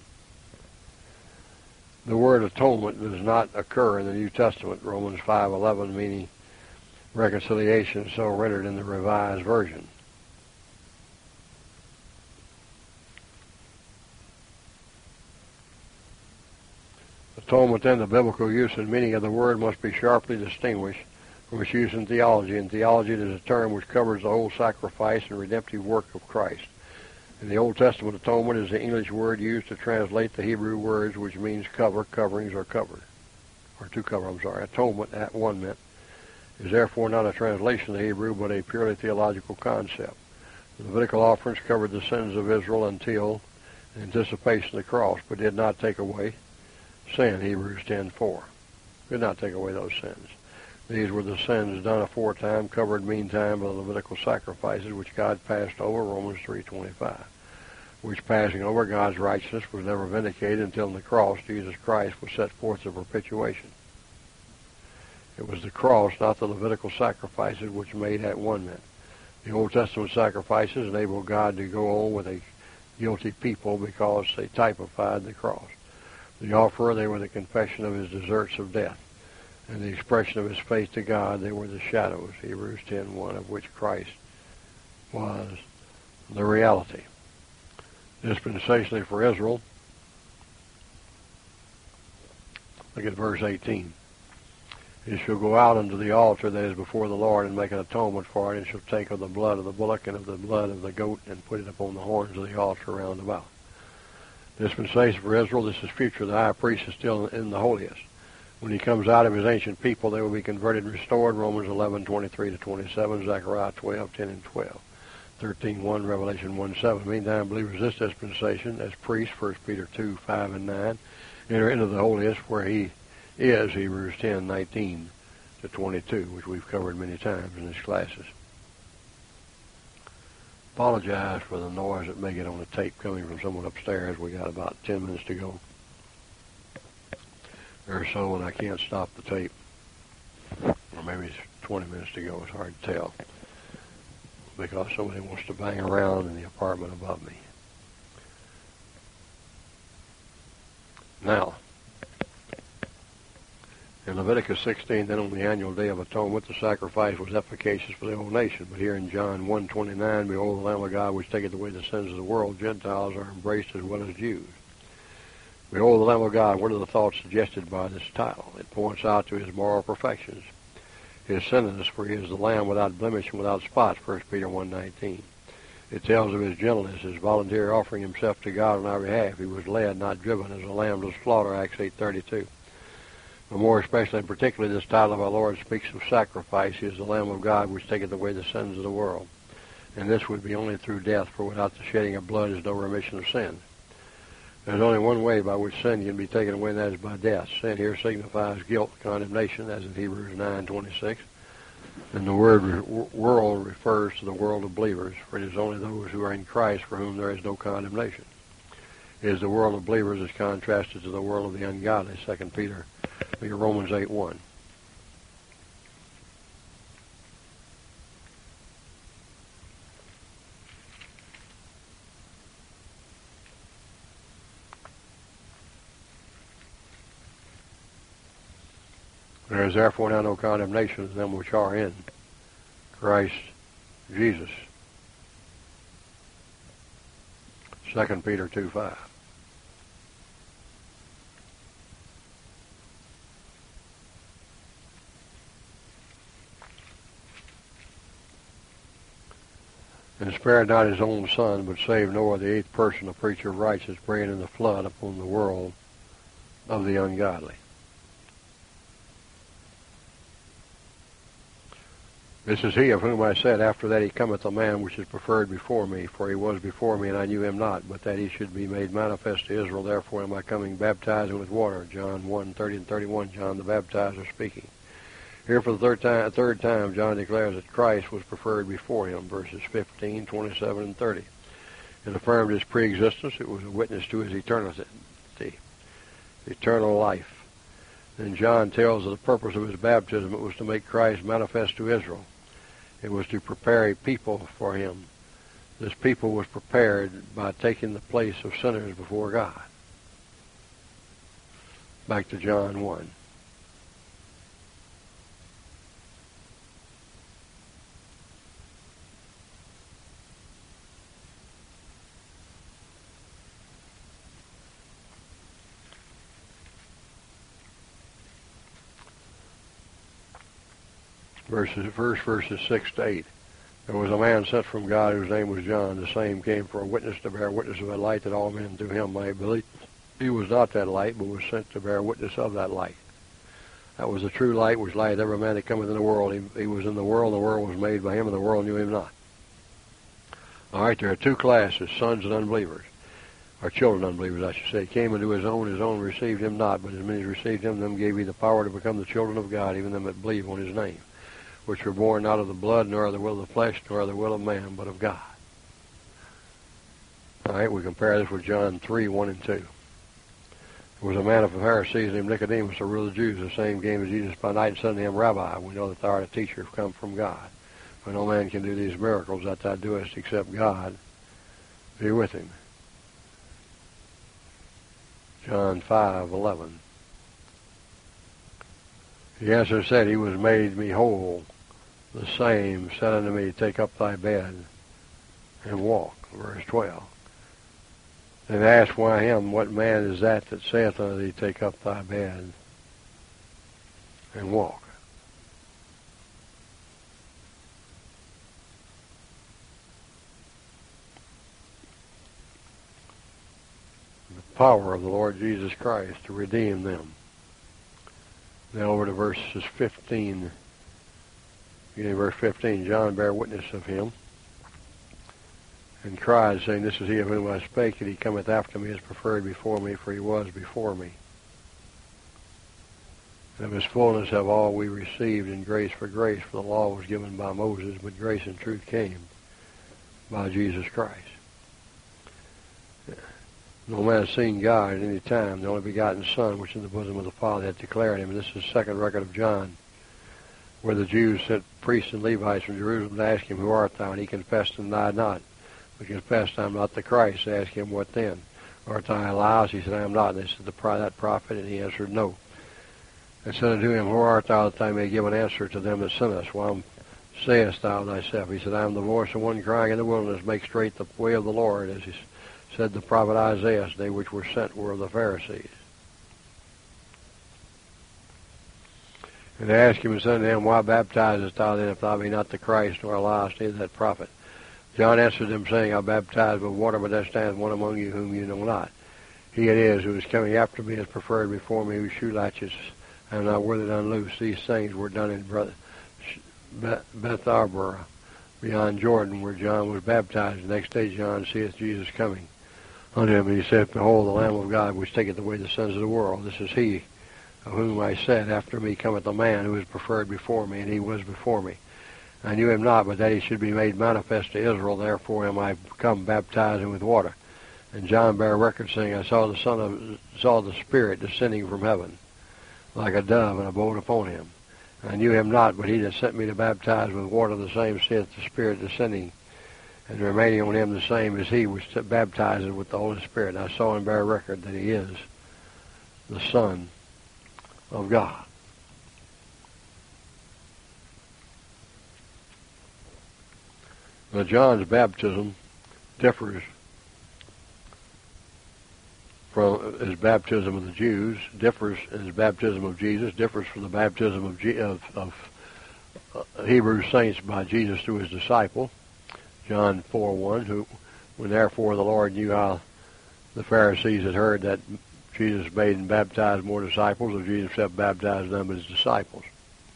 The word atonement does not occur in the New Testament, Romans five eleven, meaning reconciliation, so rendered in the Revised Version. Atonement, then, the biblical use and meaning of the word must be sharply distinguished from its use in theology. In theology, it is a term which covers the whole sacrifice and redemptive work of Christ. In the Old Testament, atonement is the English word used to translate the Hebrew words, which means cover, coverings, or covered. Or to cover, I'm sorry. Atonement, at one meant, is therefore not a translation of the Hebrew, but a purely theological concept. The Levitical offerings covered the sins of Israel until anticipation of the cross, but did not take away sin, Hebrews ten four. Did not take away those sins. These were the sins done aforetime, covered meantime by the Levitical sacrifices, which God passed over, Romans three twenty-five. Which passing over God's righteousness was never vindicated until in the cross Jesus Christ was set forth as propitiation. It was the cross, not the Levitical sacrifices, which made at one meant. The Old Testament sacrifices enabled God to go on with a guilty people because they typified the cross. The offerer, they were the confession of his deserts of death, and the expression of his faith to God, they were the shadows, Hebrews ten one, of which Christ was the reality. Dispensationally for Israel, look at verse eighteen. He shall go out unto the altar that is before the Lord and make an atonement for it, and shall take of the blood of the bullock and of the blood of the goat and put it upon the horns of the altar round about. Dispensation for Israel, this is future. The high priest is still in the holiest. When he comes out of his ancient people, they will be converted and restored, Romans eleven twenty-three to twenty-seven, Zechariah twelve ten and twelve, thirteen one, Revelation one seven. Meantime, believers this dispensation, as priests, First Peter two five and nine, enter into the holiest where he is, Hebrews ten nineteen to twenty-two, which we've covered many times in these classes. Apologize for the noise that may get on the tape coming from someone upstairs. We got about ten minutes to go or so, and I can't stop the tape. Or maybe it's twenty minutes to go. It's hard to tell because somebody wants to bang around in the apartment above me. Now, in Leviticus sixteen, then on the annual day of atonement, the sacrifice was efficacious for the whole nation. But here in John one twenty-nine, behold, the Lamb of God which taketh away the sins of the world, Gentiles are embraced as well as Jews. Behold, the Lamb of God, what are the thoughts suggested by this title? It points out to his moral perfections, his sinlessness, for he is the Lamb without blemish and without spot, First Peter one nineteen. It tells of his gentleness, his voluntary offering himself to God on our behalf. He was led, not driven, as a lamb to the slaughter, Acts eight thirty-two. But more especially and particularly this title of our Lord speaks of sacrifice. He is the Lamb of God which taketh away the sins of the world. And this would be only through death, for without the shedding of blood is no remission of sin. There's only one way by which sin can be taken away, and that is by death. Sin here signifies guilt, condemnation, as in Hebrews nine twenty-six. And the word re- world refers to the world of believers, for it is only those who are in Christ for whom there is no condemnation. It is the world of believers as contrasted to the world of the ungodly, Second Peter, Romans eight one. There is therefore now no condemnation to them which are in Christ Jesus. Second Peter two five. And spared not his own son, but saved Noah, the eighth person, a preacher of righteousness, bringing in the flood upon the world of the ungodly. This is he of whom I said, after that he cometh a man which is preferred before me, for he was before me, and I knew him not, but that he should be made manifest to Israel. Therefore am I coming baptizing with water. John one thirty and thirty-one, John the Baptizer speaking. Here for the third time, third time, John declares that Christ was preferred before him, verses fifteen, twenty-seven, and thirty. It affirmed his preexistence. It was a witness to his eternity, eternal life. Then John tells of the purpose of his baptism. It was to make Christ manifest to Israel. It was to prepare a people for him. This people was prepared by taking the place of sinners before God. Back to John one. Verses, verse verses six to eight. There was a man sent from God whose name was John. The same came for a witness to bear witness of a light that all men through him might believe. He was not that light, but was sent to bear witness of that light. That was the true light which lighted every man that cometh in the world. He, he was in the world, the world was made by him, and the world knew him not. All right, there are two classes, sons and unbelievers, or children unbelievers, I should say. He came into his own, his own received him not, but as many as received him, them gave he the power to become the children of God, even them that believe on his name, which were born not of the blood, nor of the will of the flesh, nor of the will of man, but of God. All right, we compare this with John three, one and two. There was a man of the Pharisees named Nicodemus, a ruler of the Jews. The same came to Jesus by night and said to him, Rabbi, we know that thou art a teacher come from God. For no man can do these miracles that thou doest except God be with him. John five, eleven. He answered and said, He was made me whole. The same said unto me, Take up thy bed and walk. Verse twelve. And asked why him, What man is that that saith unto thee, Take up thy bed and walk? The power of the Lord Jesus Christ to redeem them. Now over to verses fifteen. Beginning verse fifteen, John bare witness of him, and cried, saying, This is he of whom I spake, and he cometh after me, is preferred before me, for he was before me. And of his fullness have all we received in grace for grace, for the law was given by Moses, but grace and truth came by Jesus Christ. No man has seen God at any time. The only begotten Son, which in the bosom of the Father hath declared him. And this is the second record of John, where the Jews sent priests and Levites from Jerusalem to ask him, Who art thou? And he confessed and denied not. But confessed, I am not the Christ. They asked him, What then? Art thou Elias? He said, I am not. And they said, the that prophet? And he answered, No. They said unto him, Who art thou that I may give an answer to them that sent us? Why sayest thou thyself? He said, I am the voice of one crying in the wilderness, Make straight the way of the Lord, as he said the prophet Isaiah. They which were sent were of the Pharisees. And they asked him and said unto him, Why baptizest thou then, if thou be not the Christ, nor Elias, neither that prophet? John answered them, saying, I baptize with water, but there standeth one among you whom you know not. He it is who is coming after me is preferred before me, whose shoe latches I am not worthy to unloose. These things were done in Bethabara, beyond Jordan, where John was baptized. The next day John seeth Jesus coming unto him, and he saith, Behold, the Lamb of God, which taketh away the sins of the world. This is he of whom I said, After me cometh a man who is preferred before me, and he was before me. I knew him not, but that he should be made manifest to Israel. Therefore am I come baptizing with water. And John bare record, saying, I saw the Son of saw the Spirit descending from heaven, like a dove, and abode upon him. I knew him not, but he that sent me to baptize with water, the same saith the Spirit descending, and remaining on him the same as he which baptizes with the Holy Spirit. And I saw and bear record that he is the Son of God. Now, John's baptism differs from his baptism of the Jews, differs in his baptism of Jesus, differs from the baptism of, G, of, of uh, Hebrew saints by Jesus through his disciple. John four one, who, when therefore the Lord knew how the Pharisees had heard that Jesus made and baptized more disciples, of Jesus himself baptized them as disciples.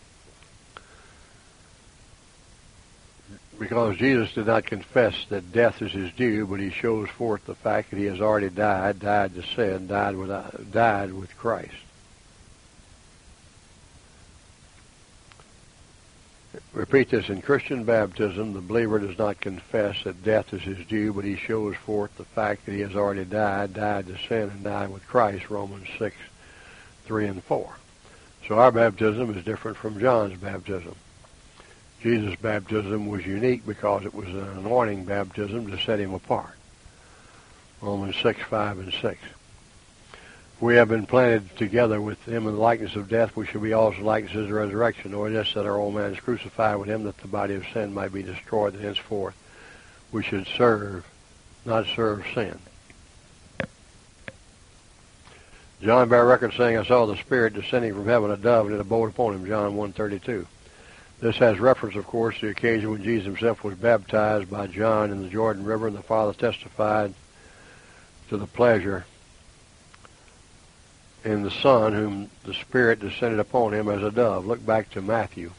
Because Jesus did not confess that death is his due, but he shows forth the fact that he has already died, died to sin, died with, died with Christ. Repeat this. In Christian baptism, the believer does not confess that death is his due, but he shows forth the fact that he has already died, died to sin, and died with Christ, Romans six, three and four. So our baptism is different from John's baptism. Jesus' baptism was unique because it was an anointing baptism to set him apart. Romans six, five, and six. We have been planted together with him in the likeness of death. We shall be also likeness of his resurrection, or this that our old man is crucified with him, that the body of sin might be destroyed, and henceforth we should serve, not serve sin. John bare record saying, I saw the Spirit descending from heaven, a dove, and it abode upon him, John one thirty-two. This has reference, of course, to the occasion when Jesus himself was baptized by John in the Jordan River, and the Father testified to the pleasure in the Son, whom the Spirit descended upon him as a dove. Look back to Matthew.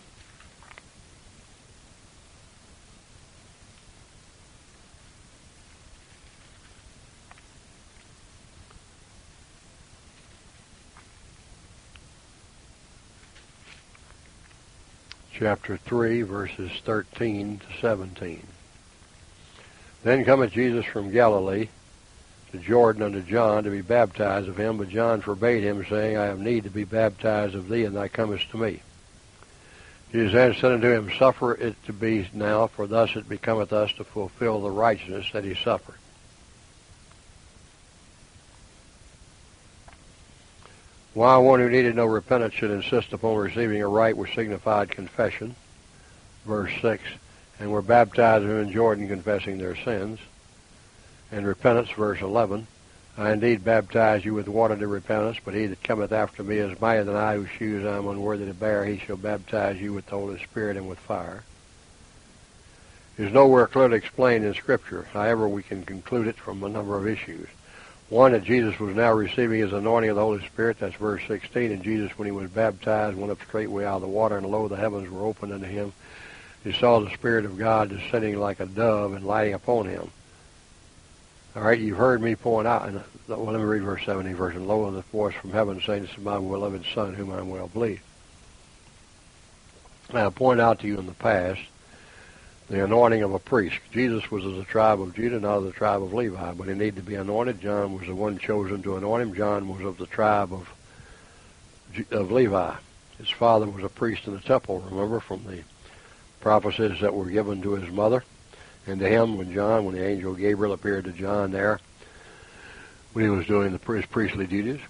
Chapter three, verses thirteen to seventeen. Then cometh Jesus from Galilee to Jordan unto John to be baptized of him, but John forbade him, saying, I have need to be baptized of thee, and thou comest to me. Jesus answered said unto him, Suffer it to be now, for thus it becometh us to fulfill the righteousness that he suffered. While one who needed no repentance should insist upon receiving a rite which signified confession, verse six, and were baptized in Jordan confessing their sins, and repentance, verse eleven, I indeed baptize you with water to repentance, but he that cometh after me is mightier than I, whose shoes I am unworthy to bear. He shall baptize you with the Holy Spirit and with fire. It is nowhere clearly explained in Scripture. However, we can conclude it from a number of issues. One, that Jesus was now receiving his anointing of the Holy Spirit. That's verse sixteen. And Jesus, when he was baptized, went up straightway out of the water, and lo, the heavens were opened unto him. He saw the Spirit of God descending like a dove and lighting upon him. All right, you've heard me point out, and well, let me read verse seventeen verse. And lo, the voice from heaven saying, This is my beloved Son, whom I am well pleased. Now, I point out to you in the past the anointing of a priest. Jesus was of the tribe of Judah, not of the tribe of Levi, but he needed to be anointed. John was the one chosen to anoint him. John was of the tribe of of Levi. His father was a priest in the temple, remember, from the prophecies that were given to his mother. And to him, when John, when the angel Gabriel appeared to John there, when he was doing the, his priestly duties.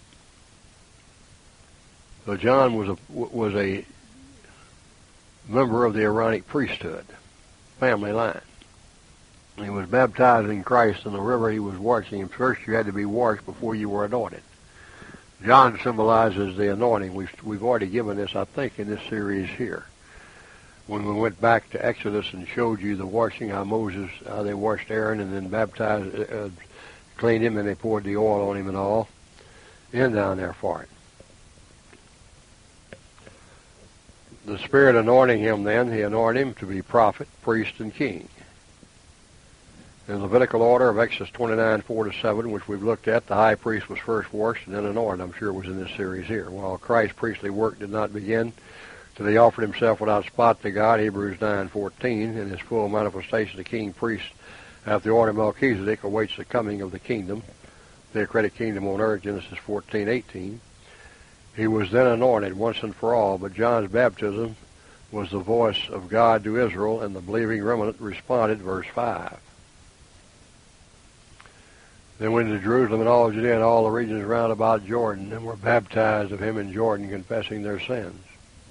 So John was a, was a member of the Aaronic priesthood, family line. He was baptized in Christ in the river he was washing. And first you had to be washed before you were anointed. John symbolizes the anointing. We've, we've already given this, I think, in this series here. When we went back to Exodus and showed you the washing, how Moses, how they washed Aaron and then baptized, uh, cleaned him, and they poured the oil on him and all, in down there for it. The Spirit anointing him then, he anointed him to be prophet, priest, and king. In the Levitical order of Exodus twenty-nine, four to seven, which we've looked at, the high priest was first washed and then anointed. I'm sure it was in this series here. While Christ's priestly work did not begin till he offered himself without spot to God, Hebrews nine fourteen, in his full manifestation, the king priest after the order of Melchizedek awaits the coming of the kingdom, the theocratic kingdom on earth, Genesis fourteen eighteen. He was then anointed once and for all, but John's baptism was the voice of God to Israel, and the believing remnant responded, verse five. Then went to Jerusalem and all Judea and all the regions round about Jordan, and were baptized of him in Jordan, confessing their sins.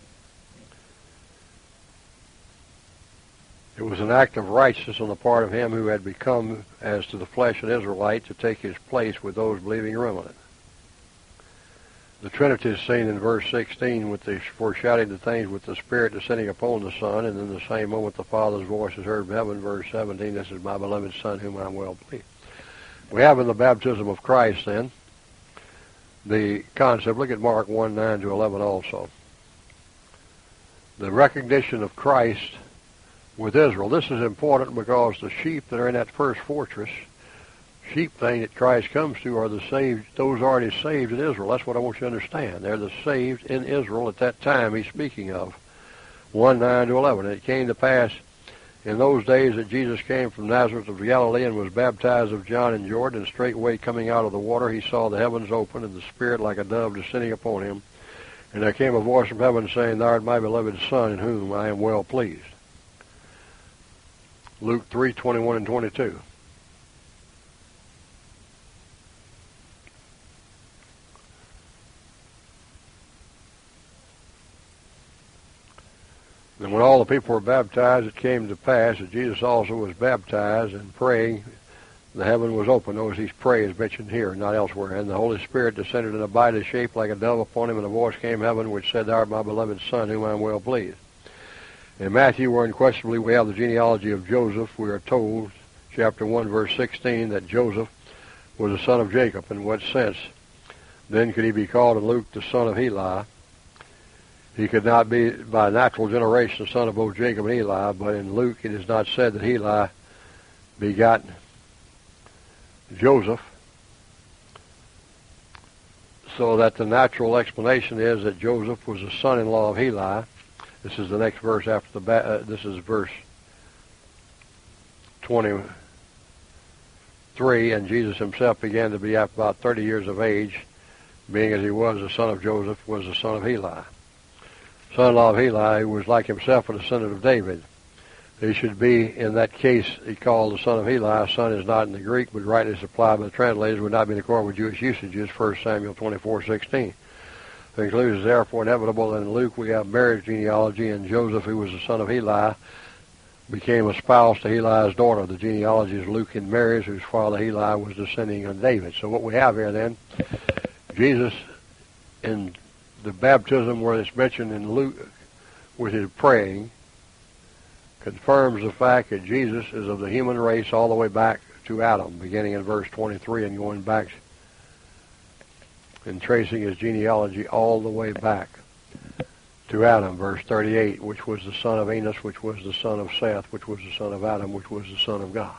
It was an act of righteousness on the part of him who had become, as to the flesh, an Israelite, to take his place with those believing remnant. The Trinity is seen in verse sixteen with the foreshadowing the things with the Spirit descending upon the Son, and in the same moment the Father's voice is heard from heaven, verse seventeen, This is my beloved Son, whom I am well pleased. We have in the baptism of Christ, then, the concept, look at Mark one, nine to eleven also. The recognition of Christ with Israel. This is important because the sheep that are in that first fortress, sheep thing that Christ comes to, are the saved, those already saved in Israel. That's what I want you to understand. They're the saved in Israel at that time he's speaking of, one, nine to eleven. And it came to pass in those days that Jesus came from Nazareth of Galilee and was baptized of John in Jordan, and straightway coming out of the water he saw the heavens open, and the Spirit like a dove descending upon him. And there came a voice from heaven saying, Thou art my beloved Son, in whom I am well pleased. Luke three, twenty-one and twenty-two. And when all the people were baptized, it came to pass that Jesus also was baptized, and praying, the heaven was opened. Notice he's praying is mentioned here, not elsewhere. And the Holy Spirit descended in a body shaped like a dove upon him, and a voice came from heaven which said, Thou art my beloved Son, whom I am well pleased. In Matthew, where unquestionably we have the genealogy of Joseph, we are told, chapter one, verse sixteen, that Joseph was the son of Jacob. In what sense then could he be called in Luke the son of Heli? He could not be by natural generation the son of both Jacob and Eli, but in Luke it is not said that Heli begot Joseph, so that the natural explanation is that Joseph was the son-in-law of Heli. This is the next verse after the, uh, this is verse twenty-three, and Jesus himself began to be about thirty years of age, being as he was the son of Joseph, was the son of Heli. Son-in-law of Heli, who was like himself a descendant of David. He should be, in that case, he called the son of Heli. Son is not in the Greek, but rightly supplied by the translators, would not be in accord with Jewish usages, First Samuel twenty-four, sixteen. The conclusion is therefore inevitable that in Luke we have marriage genealogy, and Joseph, who was the son of Heli, became a spouse to Heli's daughter. The genealogy is Luke and Mary's, whose father Heli was descending of David. So what we have here then, Jesus in the baptism where it's mentioned in Luke with his praying, confirms the fact that Jesus is of the human race all the way back to Adam, beginning in verse twenty-three and going back and tracing his genealogy all the way back to Adam, verse thirty-eight, which was the son of Enos, which was the son of Seth, which was the son of Adam, which was the son of God.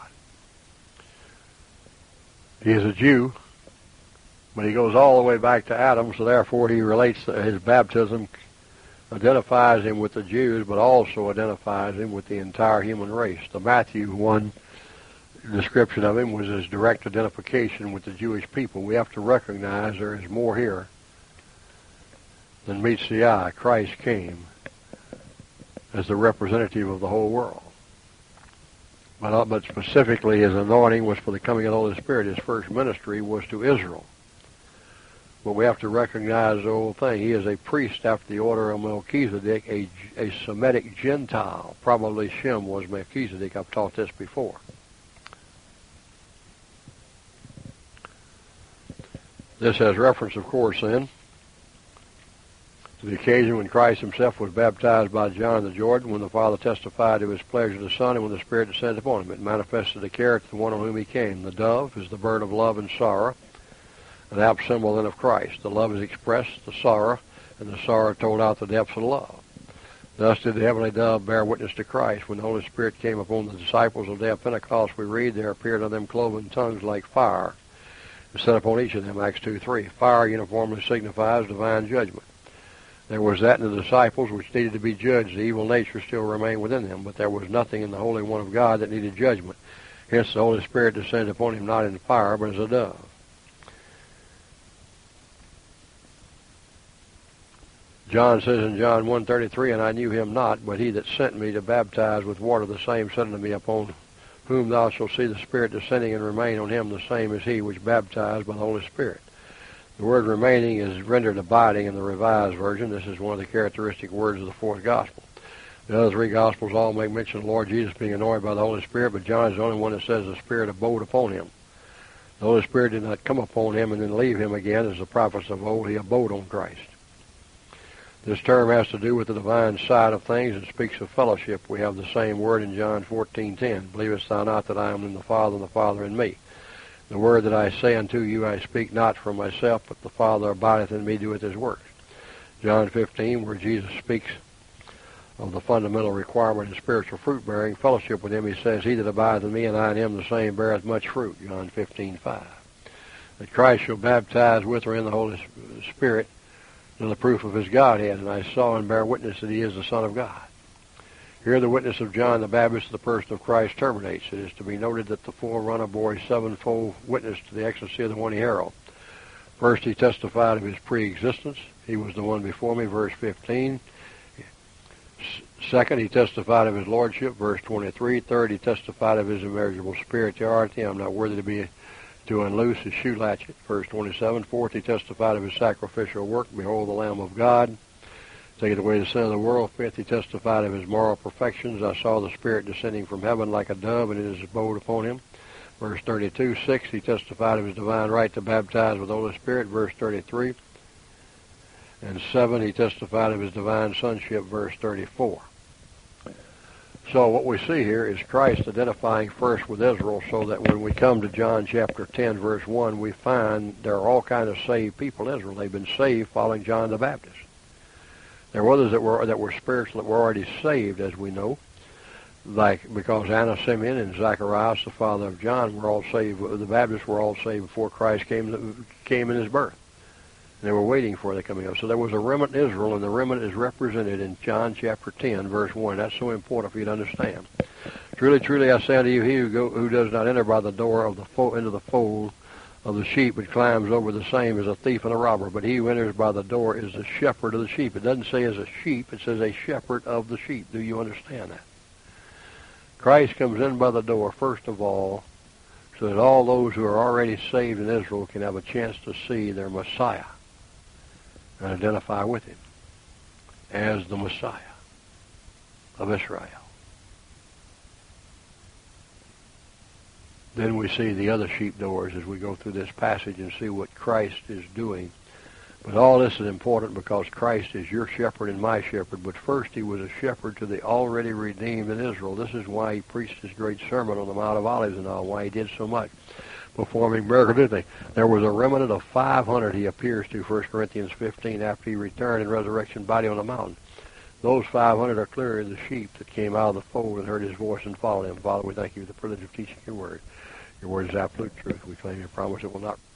He is a Jew, but he goes all the way back to Adam, so therefore he relates his baptism, identifies him with the Jews, but also identifies him with the entire human race. The Matthew one description of him was his direct identification with the Jewish people. We have to recognize there is more here than meets the eye. Christ came as the representative of the whole world. But, but specifically his anointing was for the coming of the Holy Spirit. His first ministry was to Israel. But we have to recognize the whole thing. He is a priest after the order of Melchizedek, a, a Semitic Gentile. Probably Shem was Melchizedek. I've taught this before. This has reference, of course, then, to the occasion when Christ himself was baptized by John in the Jordan, when the Father testified to his pleasure to the Son, and when the Spirit descended upon him. It manifested the character of the one on whom he came. The dove is the bird of love and sorrow, an apt symbol then of Christ. The love is expressed, the sorrow, and the sorrow told out the depths of love. Thus did the heavenly dove bear witness to Christ. When the Holy Spirit came upon the disciples on the day of Pentecost, we read, there appeared on them cloven tongues like fire, and set upon each of them, Acts two three. Fire uniformly signifies divine judgment. There was that in the disciples which needed to be judged. The evil nature still remained within them, but there was nothing in the Holy One of God that needed judgment. Hence the Holy Spirit descended upon him not in fire, but as a dove. John says in John one thirty-three, and I knew him not, but he that sent me to baptize with water, the same said unto me, upon whom thou shalt see the Spirit descending and remain on him, the same is he which baptized by the Holy Spirit. The word remaining is rendered abiding in the Revised Version. This is one of the characteristic words of the fourth Gospel. The other three Gospels all make mention of the Lord Jesus being anointed by the Holy Spirit, but John is the only one that says the Spirit abode upon him. The Holy Spirit did not come upon him and then leave him again, as the prophets of old. He abode on Christ. This term has to do with the divine side of things and speaks of fellowship. We have the same word in John fourteen ten. Believest thou not that I am in the Father, and the Father in me? The word that I say unto you I speak not from myself, but the Father abideth in me, doeth his works. John fifteen, where Jesus speaks of the fundamental requirement of spiritual fruit-bearing, fellowship with him, he says, he that abideth in me and I in him, the same beareth much fruit. John fifteen five. That Christ shall baptize with or in the Holy Spirit, and the proof of his Godhead, and I saw and bear witness that he is the Son of God. Here the witness of John the Baptist to the person of Christ terminates. It is to be noted that the forerunner bore a sevenfold witness to the excellency of the one he heralded. First, he testified of his pre-existence. He was the one before me, verse fifteen. Second, he testified of his lordship, verse twenty-three. Third, he testified of his immeasurable superiority. I'm not worthy to be to unloose his shoe latchet, verse twenty-seven. Fourth, he testified of his sacrificial work. Behold, the Lamb of God, taketh away the sin of the world. Fifth, he testified of his moral perfections. I saw the Spirit descending from heaven like a dove, and it is abode upon him. Verse thirty-two. Sixth, he testified of his divine right to baptize with the Holy Spirit. Verse thirty-three. And seven, he testified of his divine sonship. Verse thirty-four. So what we see here is Christ identifying first with Israel, so that when we come to John chapter ten, verse one, we find there are all kinds of saved people in Israel. They've been saved following John the Baptist. There were others that were that were spiritual, that were already saved, as we know, like because Anna, Simeon, and Zacharias, the father of John, were all saved. The Baptists were all saved before Christ came came in his birth. They were waiting for the coming of. So there was a remnant in Israel, and the remnant is represented in John chapter ten, verse one. That's so important for you to understand. Truly, truly, I say unto you, he who, go, who does not enter by the door of the fo- into the fold of the sheep, but climbs over the same, is a thief and a robber. But he who enters by the door is the shepherd of the sheep. It doesn't say as a sheep, it says a shepherd of the sheep. Do you understand that? Christ comes in by the door, first of all, so that all those who are already saved in Israel can have a chance to see their Messiah and identify with him as the Messiah of Israel. Then we see the other sheep doors as we go through this passage and see what Christ is doing. But all this is important because Christ is your shepherd and my shepherd. But first he was a shepherd to the already redeemed in Israel. This is why he preached his great sermon on the Mount of Olives and all, why he did so much, performing miracles. There was a remnant of five hundred he appears to, First Corinthians fifteen, after he returned in resurrection body on the mountain. Those five hundred are clearly the sheep that came out of the fold and heard his voice and followed him. Father, we thank you for the privilege of teaching your word. Your word is absolute truth. We claim your promise it will not